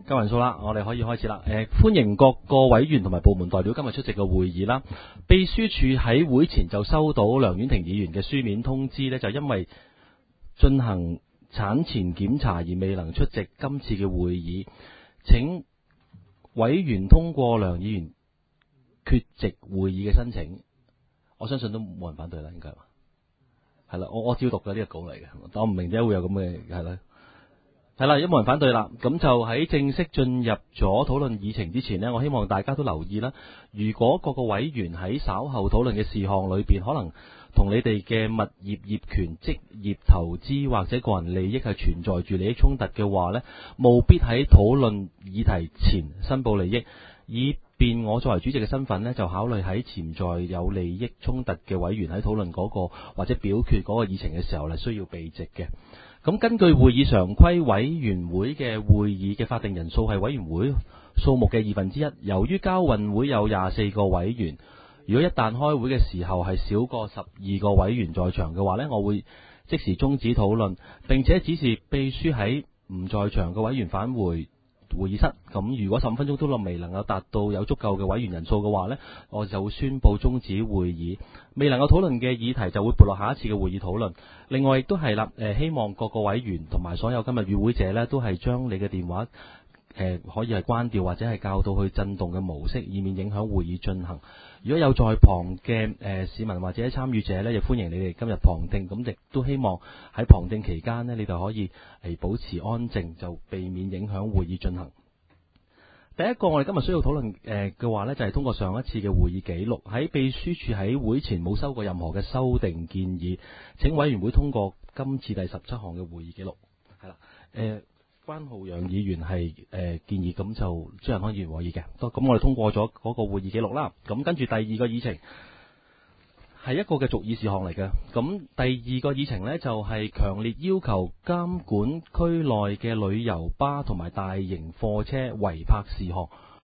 夠人數啦，我哋可以開始啦。歡迎各個委員同埋部門代表今日出席嘅會議啦。秘書處喺會前就收到梁婉婷議員嘅書面通知呢，就因為進行產前檢查而未能出席今次嘅會議，請委員通過梁議員缺席會議嘅申請。我相信都冇人反對啦，應該係啦。我照讀嘅呢個稿嚟嘅，我唔明點解會有咁嘅係啦。係啦，冇人反對啦，咁就喺正式進入咗討論議程之前呢，我希望大家都留意啦。如果各個委員喺稍後討論嘅事項裏邊，可能同你哋嘅物業業權、職業投資或者個人利益係存在住利益衝突嘅話呢，務必喺討論議題前申報利益，以便我作為主席嘅身份呢，就考慮喺潛在有利益衝突嘅委員喺討論嗰個或者表決嗰個議程嘅時候呢，需要避席嘅。咁根據會議常規，委員會嘅會議嘅法定人數係委員會數目嘅1/2。由於交運會有24個委員，如果一旦開會嘅時候係少過12個委員在場嘅話呢，我會即時終止討論，並且指示秘書喺唔在場嘅委員返回會議室。咁如果15分鐘都未能夠達到有足夠嘅委員人數嘅話呢，我就會宣布終止會議。未能夠討論嘅議題就會撥落下一次嘅會議討論。另外亦都係啦，希望各個委員同埋所有今日與會者呢，都係將你嘅電話可以係關掉或者係校到去震動嘅模式，以免影響會議進行。如果有在旁嘅市民或者參與者呢，亦歡迎你哋今日旁聽。咁亦都希望喺旁聽期間呢，你哋可以保持安靜，就避免影響會議進行。第一個我哋今日需要討論嘅話呢，就係通過上一次嘅會議記錄。喺秘書處喺會前冇收過任何嘅修訂建議，請委員會通過今次第17項嘅會議記錄。係啦，關浩洋議員係建議，咁就張仁康議員可以嘅。咁我哋通過咗嗰個會議記錄啦。咁跟住第二個議程係一個嘅續議事項嚟嘅。咁第二個議程呢，就係強烈要求監管區內嘅旅遊巴同埋大型貨車違泊事項。